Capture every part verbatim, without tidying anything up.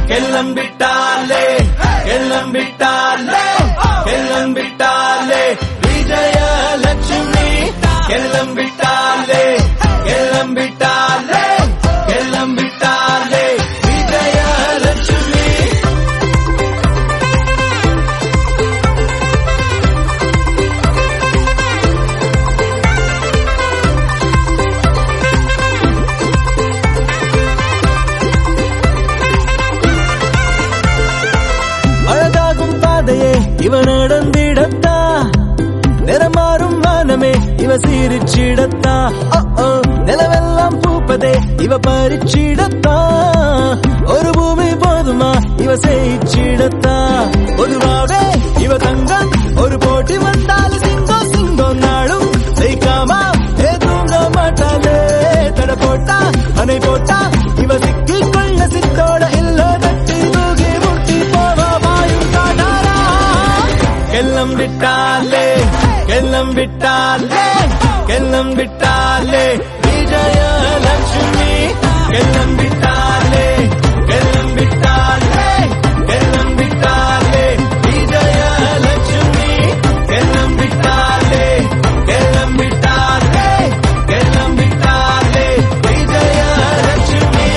கிளம்பிட்டாலே கிளம்பிட்டாலே கிளம்பிட்டாலே விஜயலட்சுமி கிளம்பிட்டாலே கிளம்பிட்டாலே கிளம்பிட்டாலே விஜயலட்சுமி. அழகாகும் பாதையே இவ நடந்திடத்தா, நிறமாறும் வானமே இவ சீரிச்சிடத்தா, நிலவெல்லாம் பூப்பதே இவ பறிச்சிடத்தா, ஒரு பூமி போதுமா இவ செய்ச்சிடத்தா, பொதுவாவே இவ தங்கம் ஒரு போட்டி வந்தால் சிங்கம் சிங்கம் நாடும் செய்காமா ஏ தூங்க மாட்டாலே, தட போட்டா அணை போட்டா இவ சிக்கி கொள்ள சித்தோட இல்ல தட்டி தூகி முட்டி போவா வாயும் காட்டாரா. கிளம்பிட்டாலே கிளம்பிட்டாலே கிளம்பிட்டாலே விஜயலட்சுமி கிளம்பிட்டாலே கிளம்பிட்டாலே கிளம்பிட்டாலே விஜயலட்சுமி கிளம்பிட்டாலே கிளம்பிட்டாலே கிளம்பிட்டாலே விஜயலட்சுமி.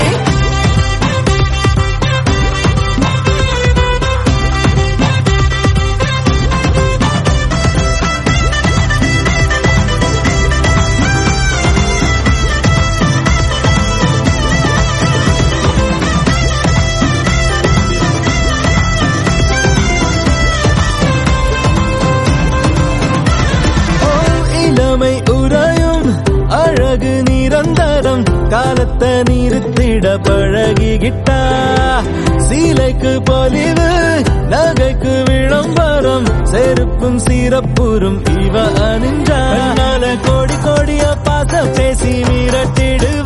உறையும் அழகு நிரந்தரம் காலத்தை நிறுத்திட பழகிக்கிட்டா, சீலைக்கு பொலிவு நகைக்கு விளம்பரம் செருப்பும் சிறப்புறும் இவ அணிஞ்சா, கோடி கோடிய பாச பேசி மிரட்டிடு